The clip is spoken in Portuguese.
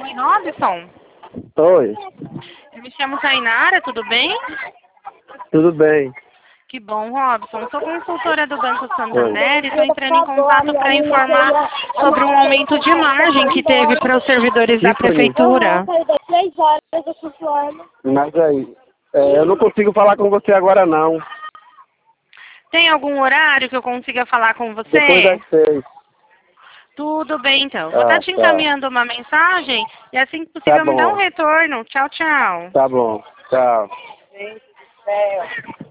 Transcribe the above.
Oi, Robson. Oi, Eu me chamo Tainara, tudo bem? tudo bem? Que bom, Robson. Sou consultora do Banco Oi. Santander e estou entrando em contato para informar sobre um aumento de margem que teve para os servidores da Tiffany, prefeitura. mas aí, eu não consigo falar com você agora não. Tem algum horário que eu consiga falar com Depois você? das 6. Tudo bem, então. Vou estar te Tá. encaminhando uma mensagem e assim que Tá possível me dá um bom, retorno. Tchau, tchau. tá bom. Tchau.